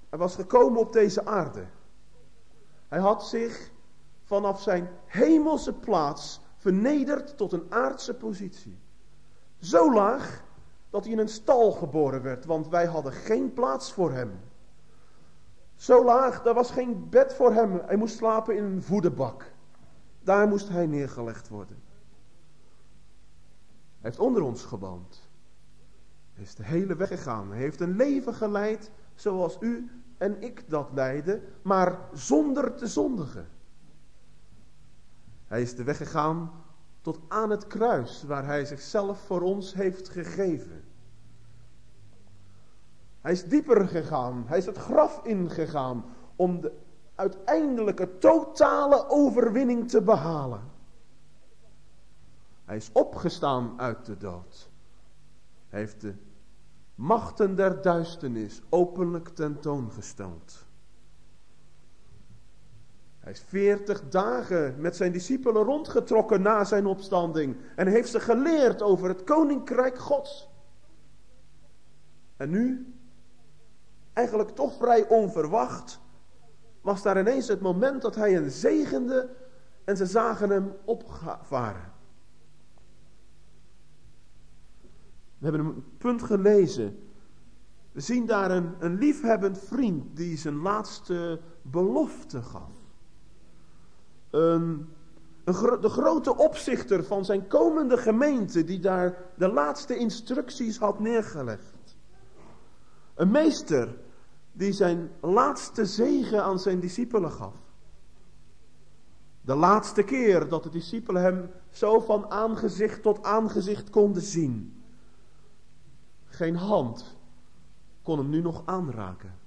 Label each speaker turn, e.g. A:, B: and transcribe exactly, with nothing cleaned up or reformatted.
A: Hij was gekomen op deze aarde. Hij had zich vanaf zijn hemelse plaats vernederd tot een aardse positie. Zo laag dat hij in een stal geboren werd, want wij hadden geen plaats voor hem. Zo laag, daar was geen bed voor hem. Hij moest slapen in een voederbak. Daar moest hij neergelegd worden. Hij heeft onder ons gewoond. Hij is de hele weg gegaan. Hij heeft een leven geleid zoals u en ik dat leiden, maar zonder te zondigen. Hij is de weg gegaan tot aan het kruis, waar hij zichzelf voor ons heeft gegeven. Hij is dieper gegaan, hij is het graf ingegaan om de uiteindelijke totale overwinning te behalen. Hij is opgestaan uit de dood. Hij heeft de machten der duisternis openlijk tentoongesteld. Hij is veertig dagen met zijn discipelen rondgetrokken na zijn opstanding en heeft ze geleerd over het koninkrijk Gods. En nu, eigenlijk toch vrij onverwacht, was daar ineens het moment dat hij hen zegende en ze zagen hem opvaren. We hebben een punt gelezen. We zien daar een, een liefhebbend vriend die zijn laatste belofte gaf. Een, een gro- de grote opzichter van zijn komende gemeente die daar de laatste instructies had neergelegd. Een meester die zijn laatste zegen aan zijn discipelen gaf. De laatste keer dat de discipelen hem zo van aangezicht tot aangezicht konden zien. Geen hand kon hem nu nog aanraken.